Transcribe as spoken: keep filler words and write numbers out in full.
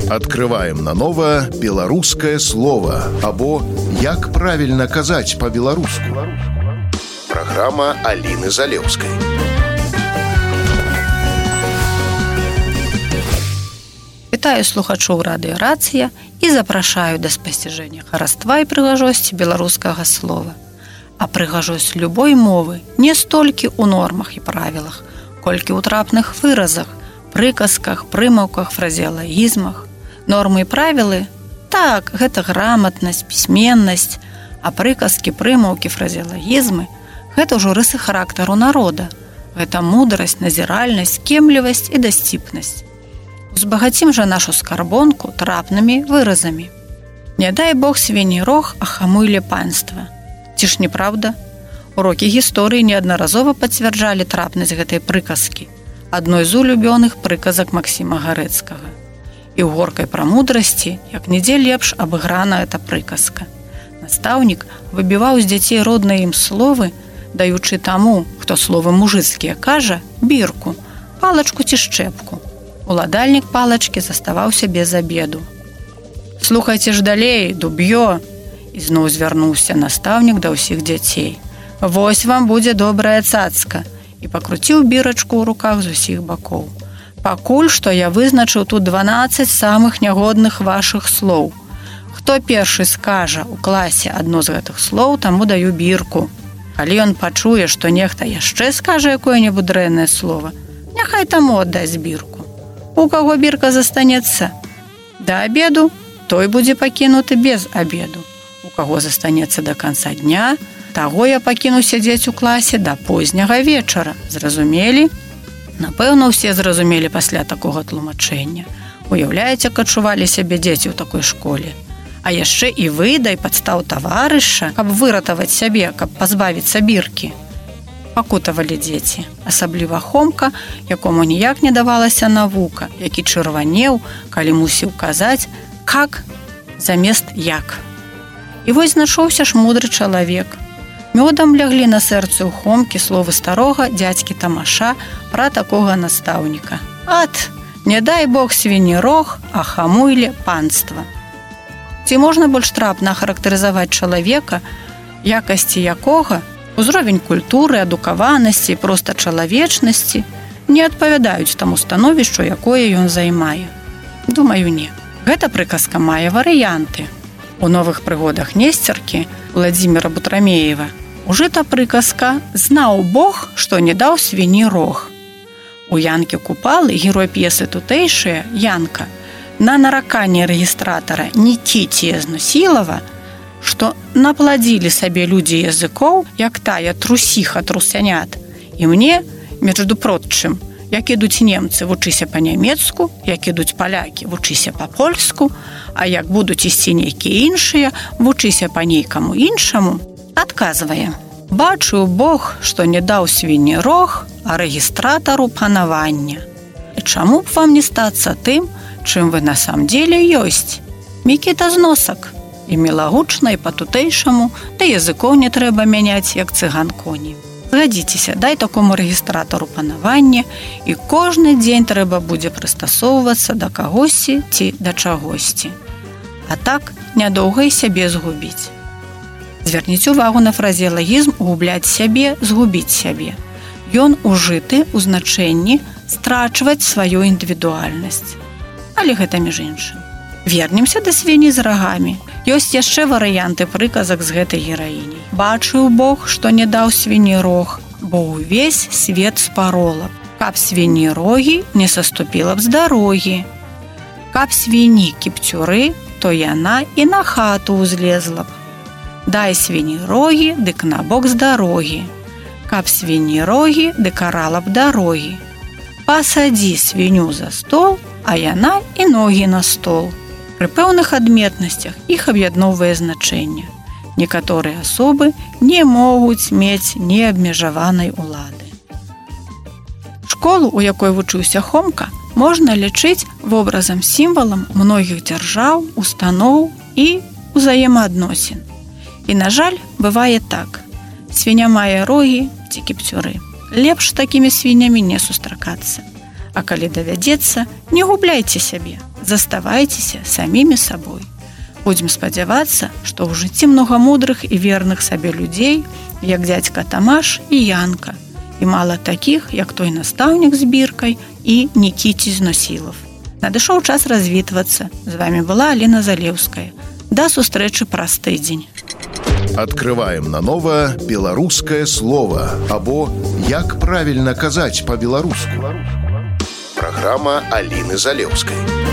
Открываем наново беларускае слово або як правильно казаць по-беларуску. Программа Алины Залевской. Вітаю слухачоў радыёрацыя і запрашаю да спасціжэння хараства і прыгажосці беларускага слова. А прыгажосць любой мовы не столькі ў нормах і правілах, колькі ў трапных выразах, прыказках, прымаўках, фразеалагізмах. Нормы і правілы? Так, гэта граматнасць, пісьменнасць, а прыказкі, прымаўкі, фразеалагізмы – гэта ўжо рысы характару народа. Гэта мудрасць, назіральнасць, кемлівасць і дасціпнасць. Узбагацім жа нашу скарбонку трапнымі выразамі. Не дай Бог свіні рог, а хамуйле панства. Ці ж не правда? Урокі гісторыі неаднаразова пацвярджалі трапнасць гэтай прыказкі, адной з улюбёных прыказак Максіма Гарэцкага. І ў горкай прамудрасці, як нідзе лепш абыграна эта прыказка. Настаўнік выбіваў з дзяцей родныя ім словы, даючы таму, хто словы мужыцкія кажа, бірку, палачку ці шчэпку. Уладальнік палачкі заставаўся без абеду. «Слухайце ж далей, дуб'ё!» Ізноў звярнуўся настаўнік да ўсіх дзяцей. «Вось вам будзе добрая цацка!» І пакруціў бірачку ў руках з усіх бакоў. «Пакуль што я вызначыў тут дванаццаць самых нягодных вашых слоў. Хто першы скажа ў класе адно з гэтых слоў, таму даю бірку. Калі ён пачуе, што нехта яшчэ скажа якое-небудзь дрэннае слова, няхай таму аддасць бірку. У каго бірка застанецца да абеду, той будзе пакінуты без абеду. У каго застанецца да канца дня, таго я пакіну сядзець у класе да позняга вечара. Зразумелі?» Напэўна, усе зразумелі пасля такога тлумачэння. Уяўляеце, як адчувалі сябе дзеці ў такой школе. А яшчэ і выдай падстаў таварыша, каб выратаваць сябе, каб пазбавіцца біркі. Пакутавалі дзеці, асабліва Хомка, якому ніяк не давалася навука, які чырванеў, калі мусіў казаць «как» замест «як». І вось знайшоўся ж мудры чалавек. Мёдам ляглі на сэрцы ў Хомкі словы старога дзядзькі Тамаша пра такога настаўніка. «Ат, не дай Бог свіні рог, а хамуйле панства». Ці можна больш трапна характарызаваць чалавека, якасці якога, узровень культуры, адукаванасці і проста чалавечнасці не адпавядаюць таму становішчу, якое ён займае? Думаю, не. Гэта прыказка мае варыянты. У новых прыгодах Несцеркі Владзіміра Бутрамеева ужыта прыказка «Знаў Бог, што не даў свіні рог». У Янкі Купалы герой п'есы тутэйшая Янка на нараканне рэгістратара Нікіці Знусілава, што напладзілі сабе людзі языкоў, як тая трусіха трусянят. І мне, міжду прочым, як ідуць немцы, вучыся па-нямецку, як ідуць палякі, вучыся па-польску, а як будуць ісці нейкія іншыя, вучыся па нейкаму іншаму, адказвае: «Бачыў Бог, што не даў свіні рог, а рэгістратару панавання. І чаму б вам не стацца тым, чым вы на сам деле ёсць? Мікіта зносак». І мілагучна, і па-тутэйшаму, да языкоў не трэба мяняць, як цыган коні. Згадзіцеся, дай такому рэгістратару панавання, і кожны дзень трэба будзе прыстасоўвацца да кагосьці ці да чагосьці. А так нядоўга і сябе згубіць. Звярніце увагу на фразеалагізм «угубляць сябе, згубіць сябе». Ён ужыты ў значэнні страчваць сваю індывідуальнасць. Але гэта між іншым. Вернемся да свіні з рагамі. Ёсць яшчэ варыянты прыказак з гэтай гераіняй. «Бачыў Бог, што не даў свіні рог, бо ўвесь свет спарола б. Каб свіні рогі не саступіла б з дарогі. Каб свіні кіпцюры, то яна і на хату ўзлезла б. Дай свіні рогі, дык на бок з дарогі. Каб свіні рогі, дык арала б дарогі. Пасадзі свіню за стол, а яна і ногі на стол». Пры пэўных адметнасцях іх аб'ядноўвае значэнне. Некаторыя асобы не могуць мець неабмежаванай улады. Школу, у якой вучыўся Хомка, можна лічыць вобразам-сімвалам многіх дзяржаў, устаноў і ўзаемаадносін. І, на жаль, бывае так. Свіня мае рогі ці кіпцюры. Лепш такімі свінямі не сустракацца. А калі давядзецца, не губляйце сябе. заставайцеся самімі сабой. Будзем спадзявацца, што ў жыцці многа мудрых і верных сабе людзей, як дзядзька Тамаш і Янка, і мала такіх, як той настаўнік з біркай і Нікіці з Носілаў. Надышоў час развітвацца. З вами была Аліна Залеўская. Да сустрэчы праз тыдзень. Открываем наново беларускае слово або як правільна казаць па-беларуску. Праграма Аліны Залеўскай.